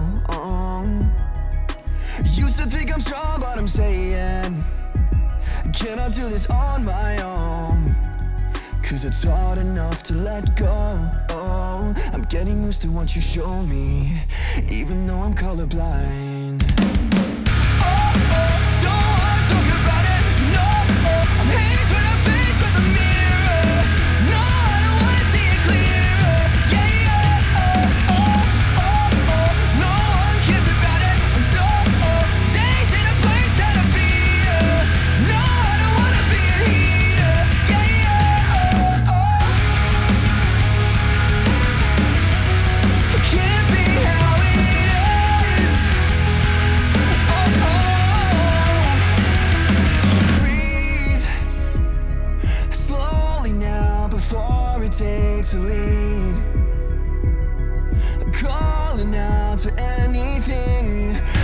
Used to think I'm strong, but I'm saying, can I do this on my own? Cause it's hard enough to let go. I'm getting used to what you show me, even though I'm colorblind. Before it takes a lead, calling out to anything